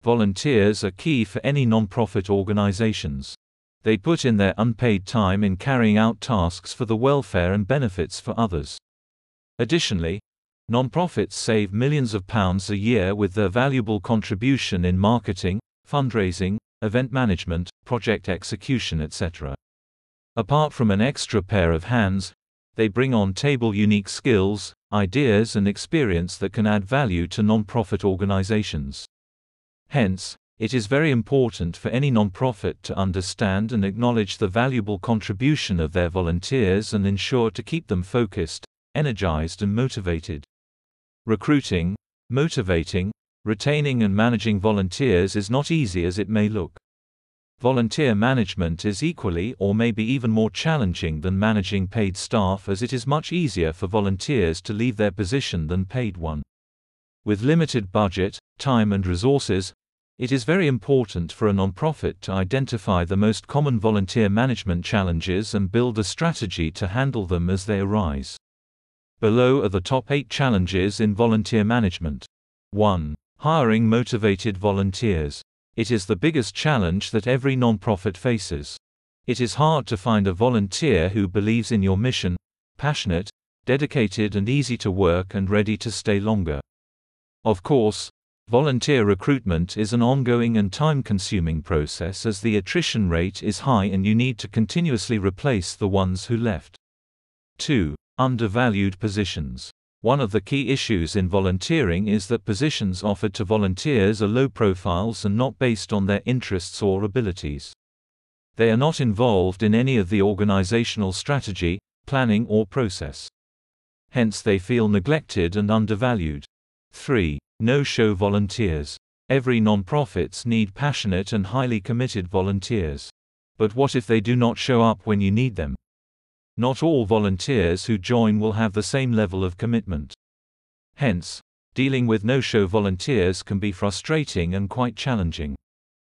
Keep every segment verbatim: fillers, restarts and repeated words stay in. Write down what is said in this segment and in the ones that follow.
Volunteers are key for any non-profit organizations. They put in their unpaid time in carrying out tasks for the welfare and benefits for others. Additionally, non-profits save millions of pounds a year with their valuable contribution in marketing, fundraising, event management, project execution, et cetera. Apart from an extra pair of hands, they bring on table unique skills, ideas and experience that can add value to non-profit organizations. Hence, it is very important for any non-profit to understand and acknowledge the valuable contribution of their volunteers and ensure to keep them focused, energized and motivated. Recruiting, motivating, retaining and managing volunteers is not easy as it may look. Volunteer management is equally or maybe even more challenging than managing paid staff, as it is much easier for volunteers to leave their position than paid one. With limited budget, time and resources, it is very important for a nonprofit to identify the most common volunteer management challenges and build a strategy to handle them as they arise. Below are the top eight challenges in volunteer management. one. Hiring motivated volunteers. It is the biggest challenge that every nonprofit faces. It is hard to find a volunteer who believes in your mission, passionate, dedicated and easy to work and ready to stay longer. Of course, volunteer recruitment is an ongoing and time-consuming process, as the attrition rate is high and you need to continuously replace the ones who left. two. Undervalued positions. One of the key issues in volunteering is that positions offered to volunteers are low profiles and not based on their interests or abilities. They are not involved in any of the organizational strategy, planning or process. Hence they feel neglected and undervalued. three. No-show volunteers. Every nonprofits need passionate and highly committed volunteers. But what if they do not show up when you need them? Not all volunteers who join will have the same level of commitment. Hence, dealing with no-show volunteers can be frustrating and quite challenging.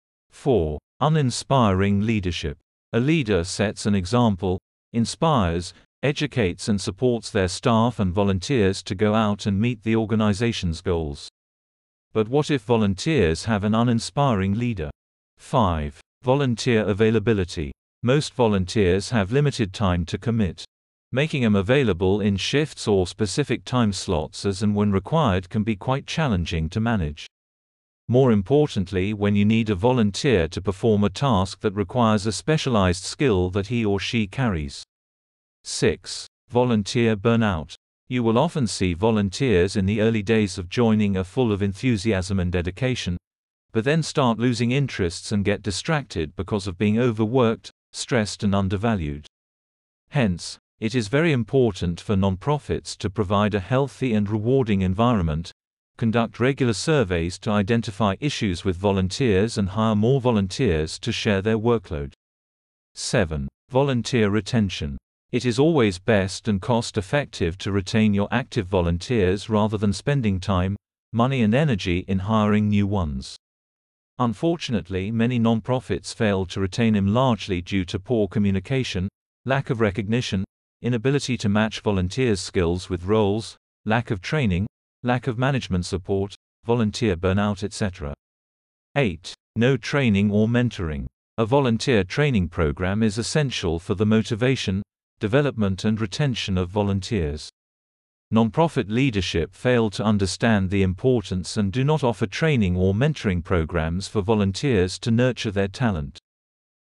four. Uninspiring leadership. A leader sets an example, inspires, educates and supports their staff and volunteers to go out and meet the organization's goals. But what if volunteers have an uninspiring leader? five. Volunteer availability. Most volunteers have limited time to commit. Making them available in shifts or specific time slots as and when required can be quite challenging to manage. More importantly, when you need a volunteer to perform a task that requires a specialized skill that he or she carries. six. Volunteer burnout. You will often see volunteers in the early days of joining are full of enthusiasm and dedication, but then start losing interests and get distracted because of being overworked, stressed and undervalued. Hence, it is very important for nonprofits to provide a healthy and rewarding environment, conduct regular surveys to identify issues with volunteers and hire more volunteers to share their workload. seven. Volunteer retention. It is always best and cost-effective to retain your active volunteers rather than spending time, money and energy in hiring new ones. Unfortunately, many nonprofits fail to retain him largely due to poor communication, lack of recognition, inability to match volunteers' skills with roles, lack of training, lack of management support, volunteer burnout, et cetera. eight. No training or mentoring. A volunteer training program is essential for the motivation, development and retention of volunteers. Nonprofit leadership fail to understand the importance and do not offer training or mentoring programs for volunteers to nurture their talent.